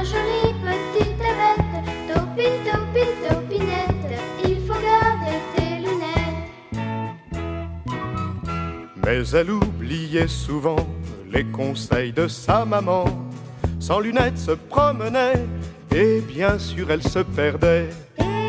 jolie petite bête, Topine, Topine, Topinette, il faut garder tes lunettes. Mais elle oubliait souvent les conseils de sa maman. Sans lunettes se promenait et bien sûr elle se perdait. Et